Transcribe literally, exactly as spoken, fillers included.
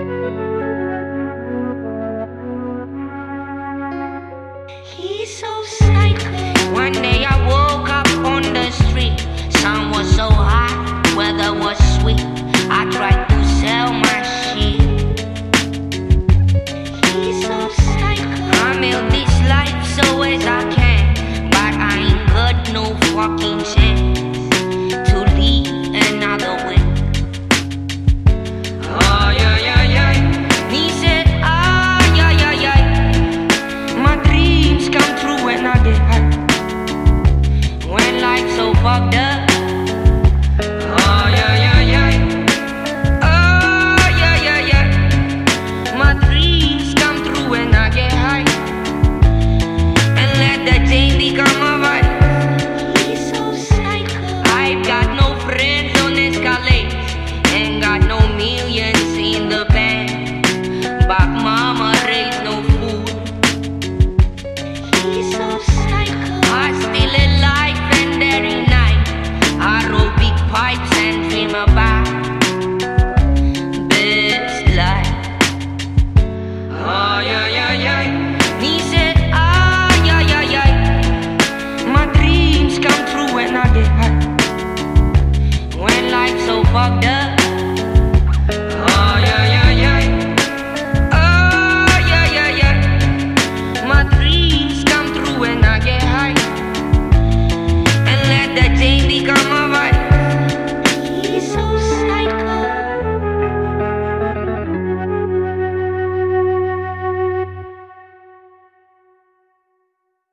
He's so psycho. One day I woke up on the street. Sun was so hot, weather was sweet. I tried to sell my shit. He's so psycho. I milk this life so as I can, but I ain't got no fucking chance to lead another way. Oh yeah yeah yeah. He said ah yeah yeah yeah. My dreams come true when I get high. When life's so fucked up. Oh yeah yeah yeah. Oh yeah yeah yeah. My dreams come true when I get high. And let the day become a vibe. He's so psycho. I've got no friends on Escalade. Ain't got no millions in the bank, but mama raised no food. He's so psycho. I still alive and every night I roll big pipes and dream about